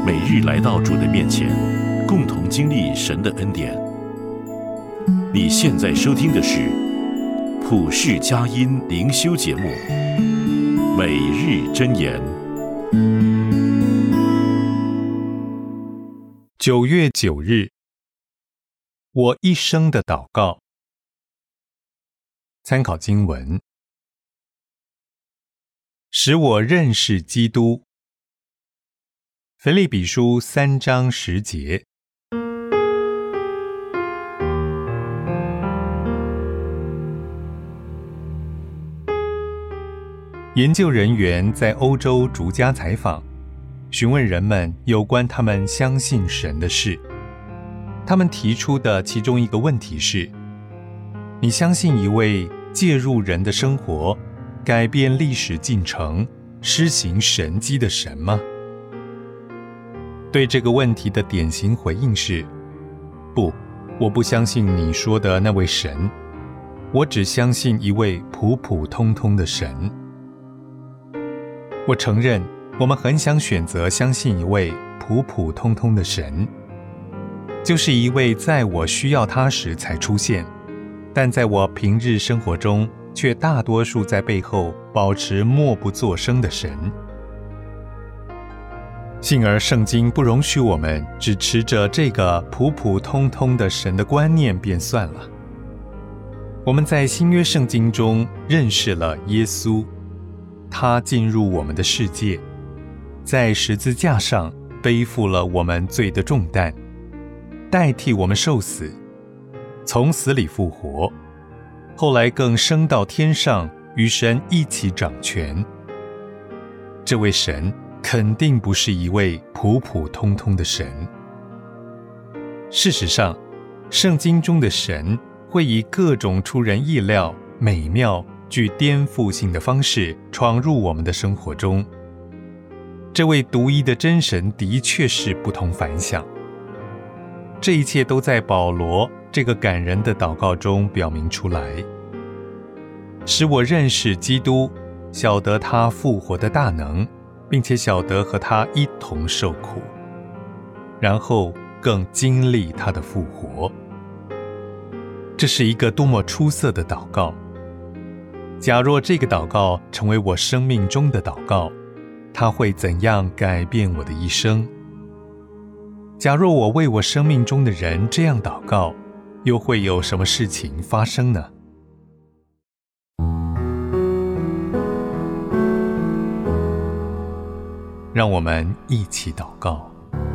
每日来到主的面前，共同经历神的恩典。你现在收听的是普世佳音灵修节目《每日箴言》。 9月9日，我一生的祷告。参考经文：使我认识基督。腓立比书3章10节。研究人员在欧洲逐家采访，询问人们有关他们相信神的事。他们提出的其中一个问题是：你相信一位介入人的生活、改变历史进程、施行神迹的神吗？对这个问题的典型回应是：不，我不相信你说的那位神，我只相信一位普普通通的神。我承认，我们很想选择相信一位普普通通的神，就是一位在我需要他时才出现，但在我平日生活中却大多数在背后保持默不作声的神。幸而圣经不容许我们只持着这个普普通通的神的观念便算了。我们在新约圣经中认识了耶稣，他进入我们的世界，在十字架上背负了我们罪的重担，代替我们受死，从死里复活，后来更升到天上，与神一起掌权。这位神肯定不是一位普普通通的神。事实上，圣经中的神会以各种出人意料、美妙、具颠覆性的方式闯入我们的生活中。这位独一的真神的确是不同凡响。这一切都在保罗这个感人的祷告中表明出来。使我认识基督，晓得他复活的大能，并且晓得和他一同受苦，然后更经历他的复活。这是一个多么出色的祷告！假若这个祷告成为我生命中的祷告，它会怎样改变我的一生？假若我为我生命中的人这样祷告，又会有什么事情发生呢？让我们一起祷告。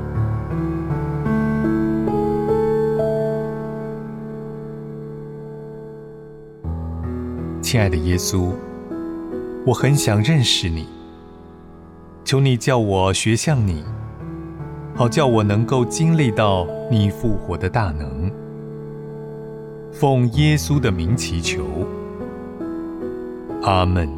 亲爱的耶稣，我很想认识你，求你叫我学像你，好叫我能够经历到你复活的大能。奉耶稣的名祈求，阿们。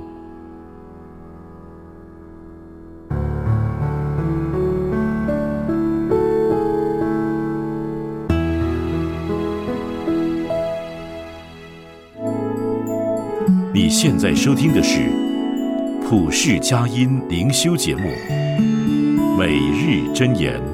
你现在收听的是普世佳音灵修节目《每日箴言》。